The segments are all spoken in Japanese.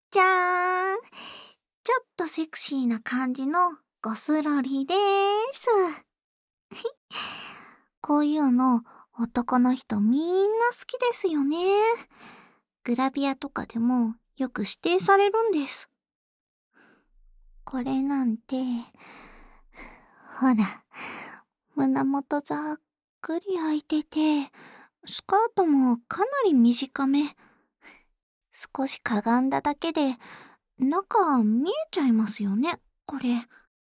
じゃーん。ちょっとセクシーな感じのゴスロリでーす。こういうの男の人みんな好きですよね。グラビアとかでもよく指定されるんです。これなんて、ほら、胸元ざっくり開いてて、スカートもかなり短め。少しかがんだだけで、中見えちゃいますよね、これ。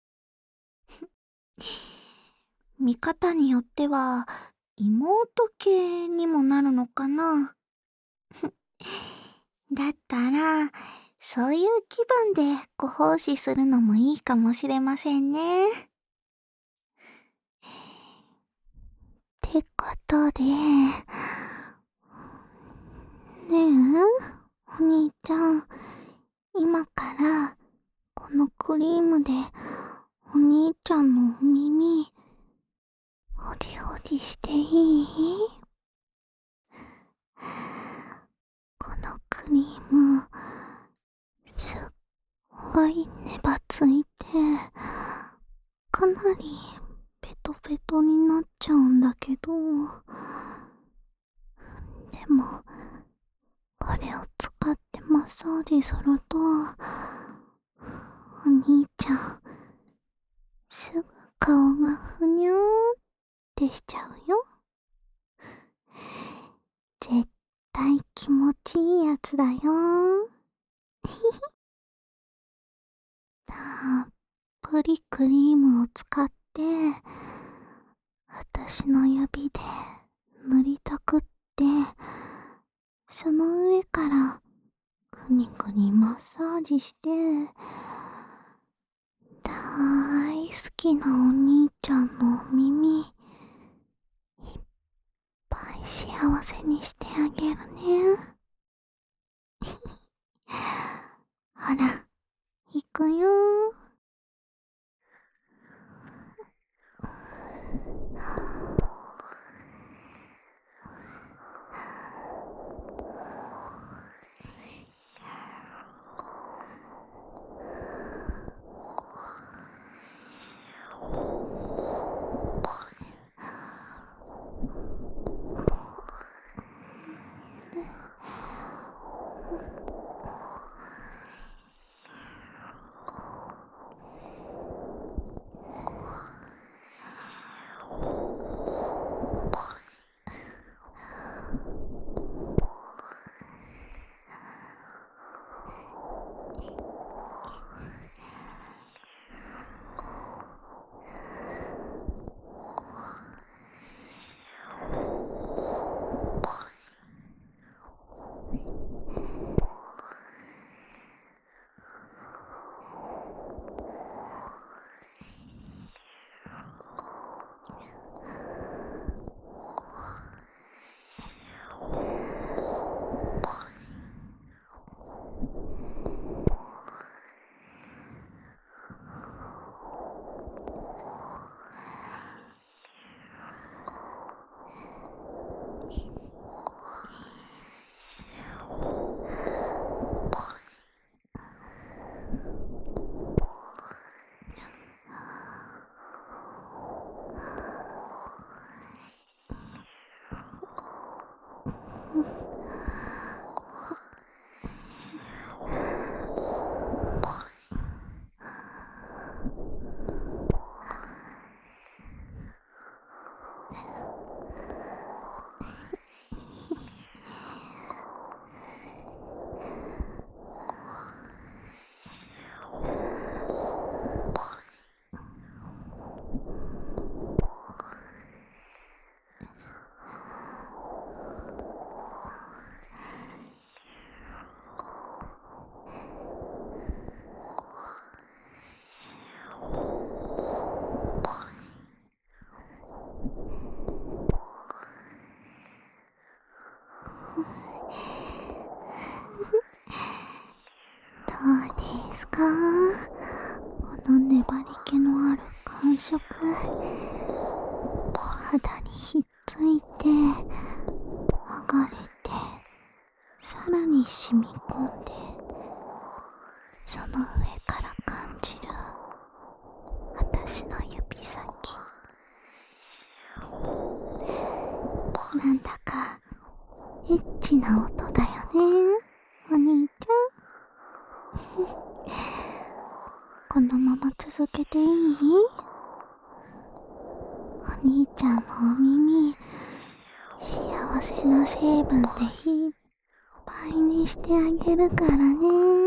見方によっては、妹系にもなるのかな。だったら、そういう気分でご奉仕するのもいいかもしれませんね。ってことで、ねえ、お兄ちゃん、今からこのクリームでお兄ちゃんのお耳、ほじほじしていい？このクリーム、すっごい粘ついて、かなりベトベトになっちゃうんだけど、でも、これを使ってマッサージすると、お兄ちゃん、すぐ顔がふにゅーってしちゃうよ。絶対気持ちいいやつだよ。たっぷりクリームを使って、私の指で塗りたくって、その上からぐにぐにマッサージして、大好きなお兄ちゃんのお耳、いっぱい幸せにしてあげるね。ほら、行くよー。どうですか？この粘り気のある感触、お肌にひっついて、剥がれて、さらに染み込んで、 その上から感じる私の指先。なんだかエッチな音だよね、お兄ちゃん。このまま続けていい？お兄ちゃんのお耳、幸せな成分でいっぱいにしてあげるからね。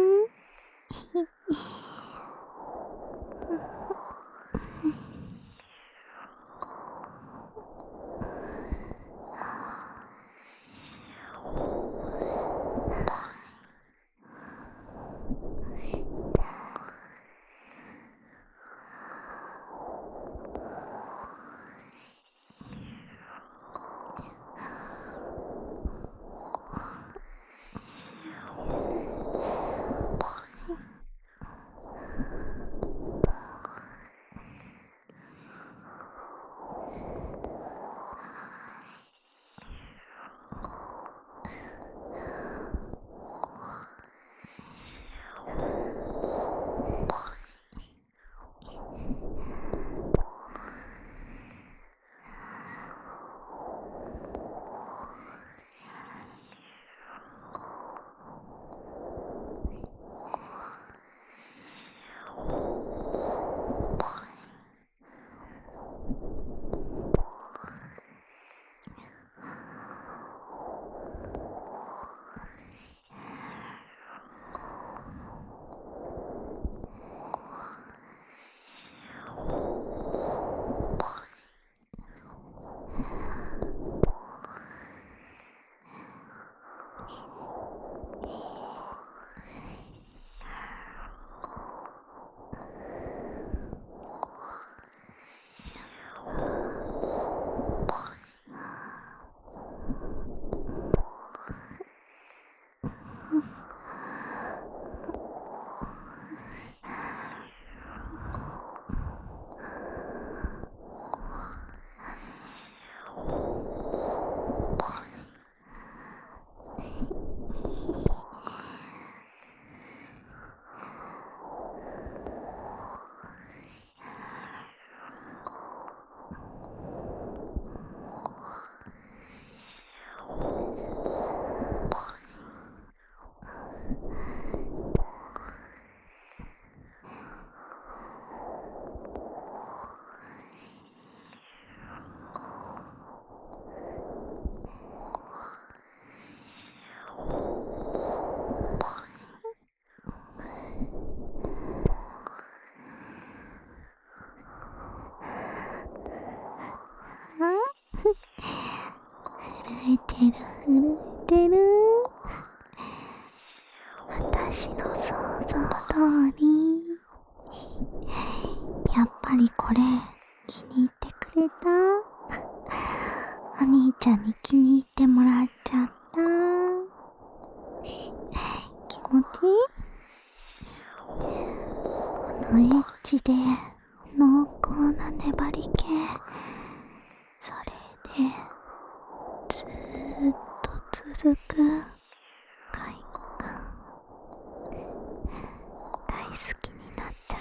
震えてる震えてる。私の想像通り。やっぱりこれ気に入ってくれた？お兄ちゃんに気に入ってもらっちゃった。気持ちいい？このエッチで濃厚な粘り気、それでずーっと続く快感、大好きになっちゃった。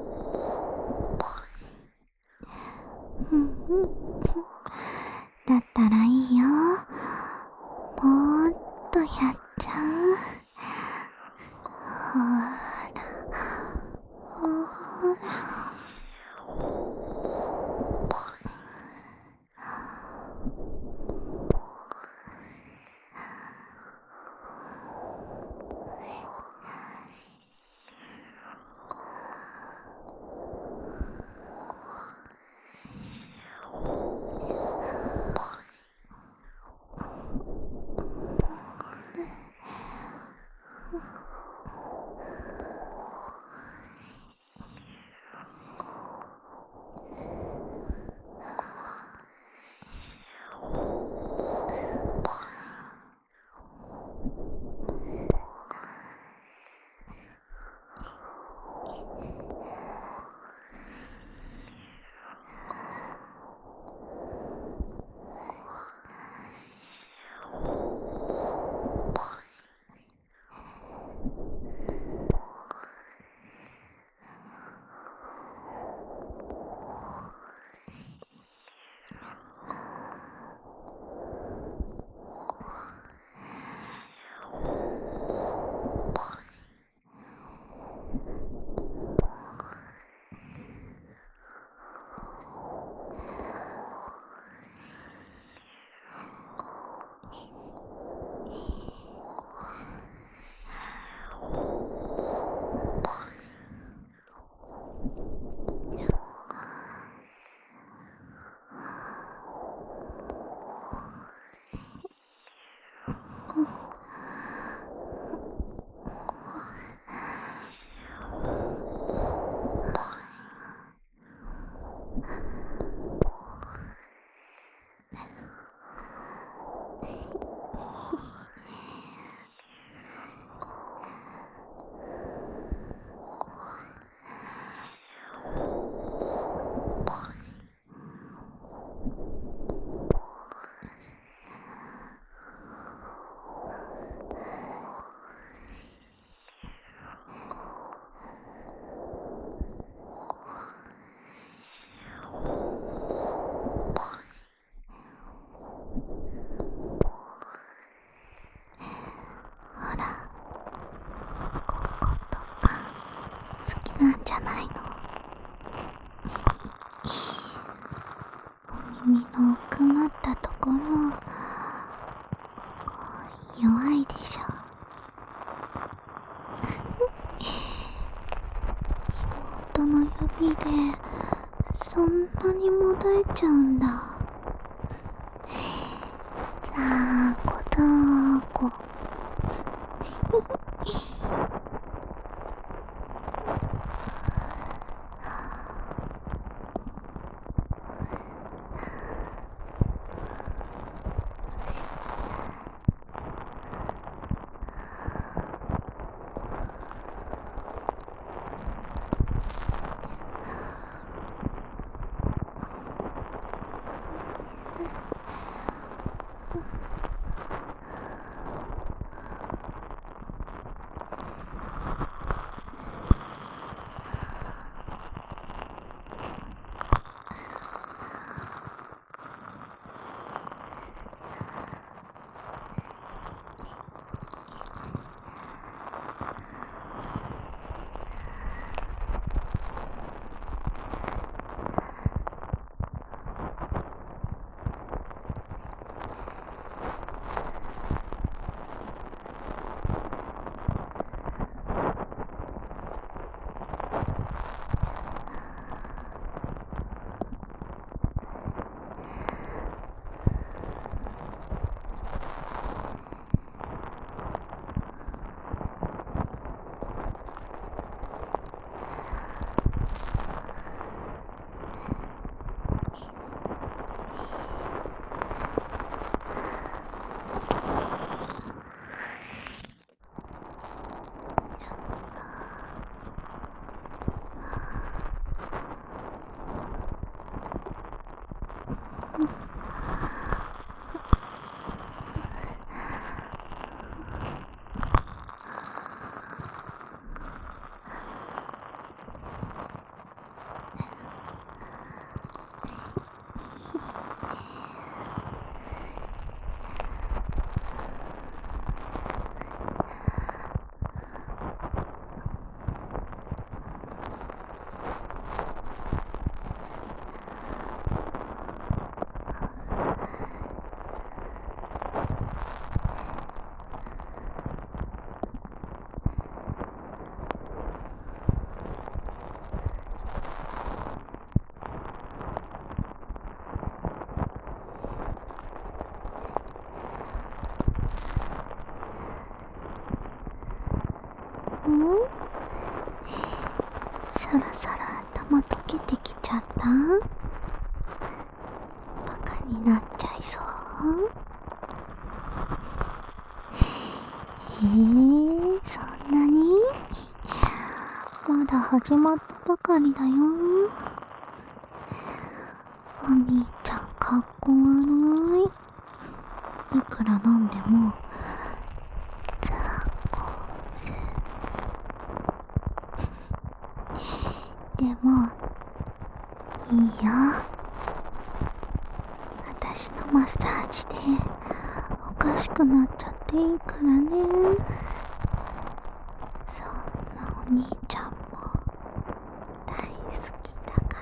だったらいいよ、もっとやっちゃう。ほらほら。 でそんなにもだえちゃうんだ。ざーこざーこ。そろそろ頭溶けてきちゃった？バカになっちゃいそう？そんなに？まだ始まったばかりだよ。お兄ちゃんかっこ悪い。いくらなんでも雑魚すぎ。でもいいよ。私のマッサージでおかしくなっちゃっていいからね。そんなお兄ちゃんも大好きだから。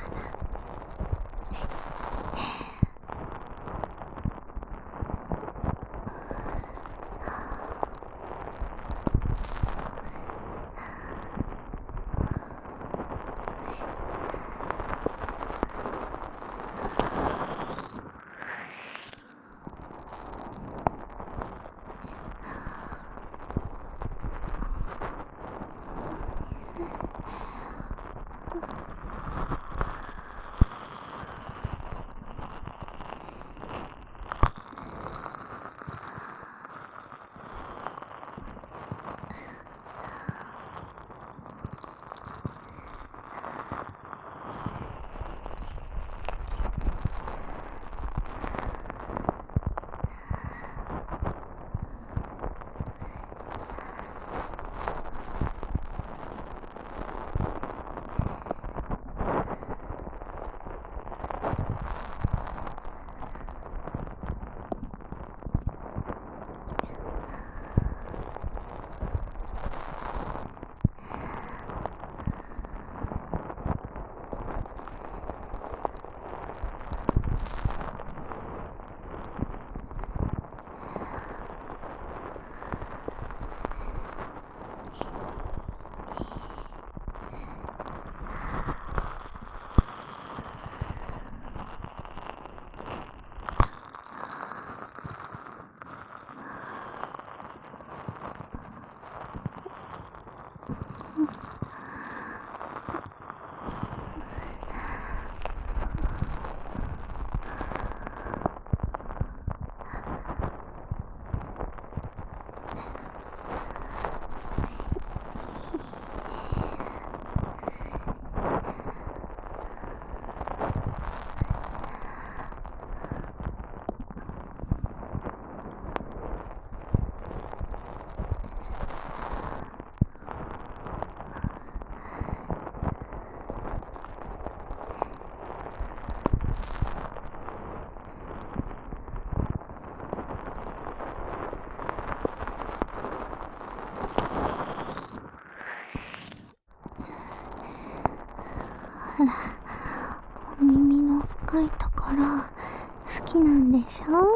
お耳の深いところ好きなんでしょ？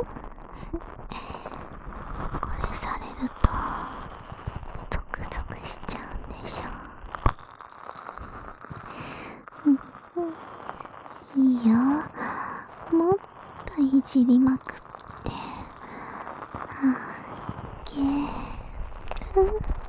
これされるとゾクゾクしちゃうんでしょ？いいよ、もっといじりまくってあげる。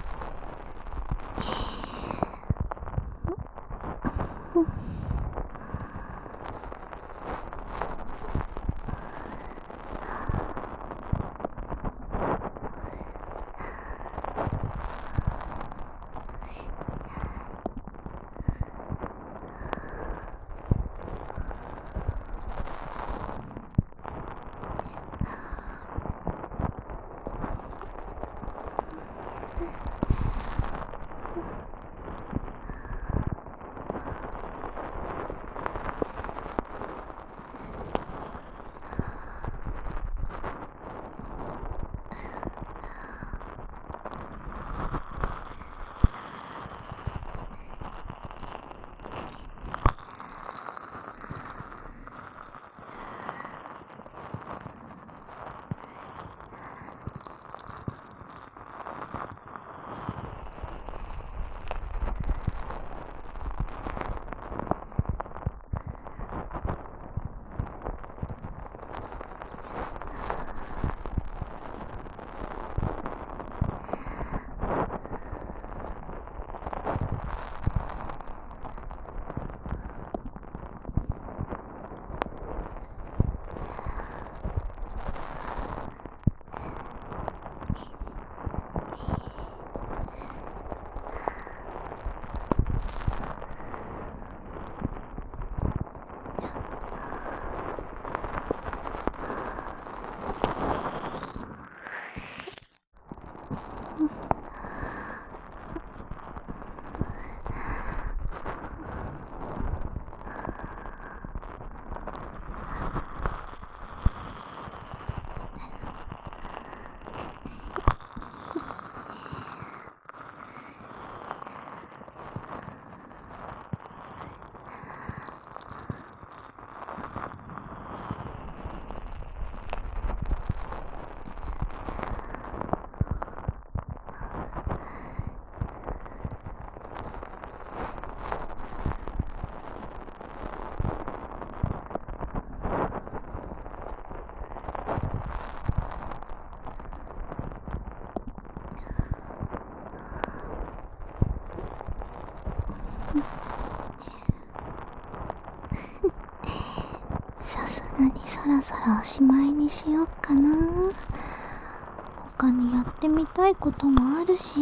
さすがにそろそろおしまいにしよっかな。他にやってみたいこともあるし。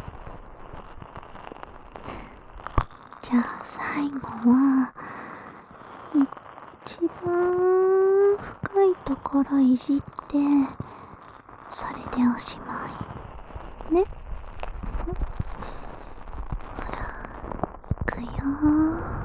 じゃあ最後は一番深いところいじってそれでおしまいね。ほら、いくよー。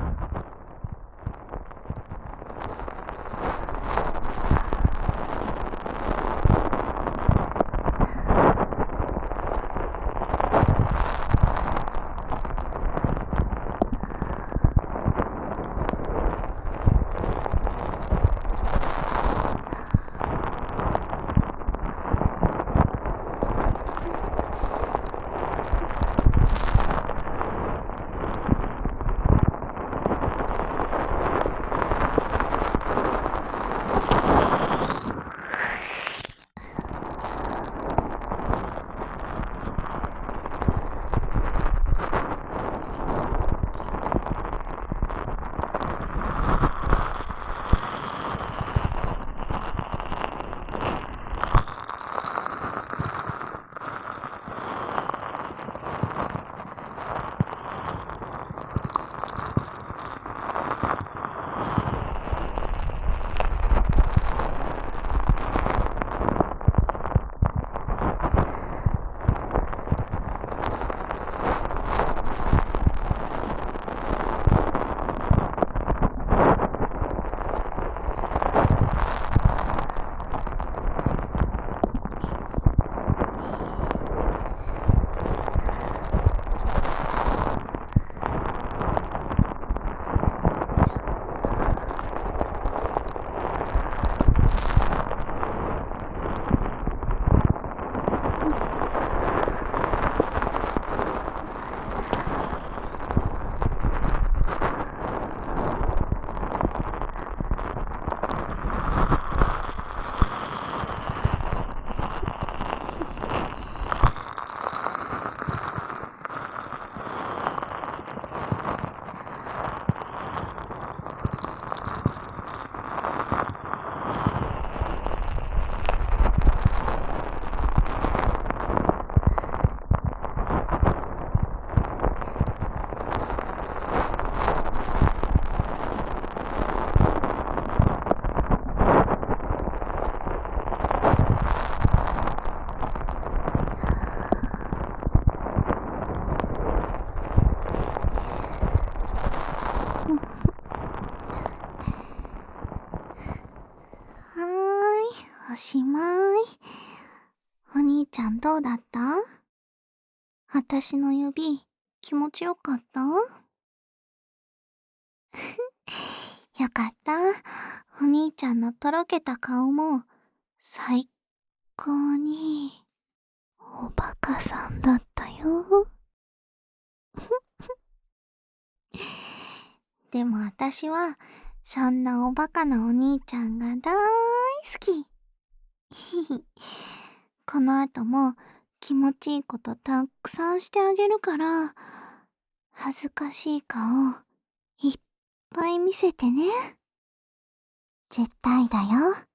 私の指、気持ちよかった？よかった。お兄ちゃんのとろけた顔も、最高に、おバカさんだったよ。でも私は、そんなおバカなお兄ちゃんが大好き。この後も気持ちいいことたくさんしてあげるから、恥ずかしい顔、いっぱい見せてね。絶対だよ。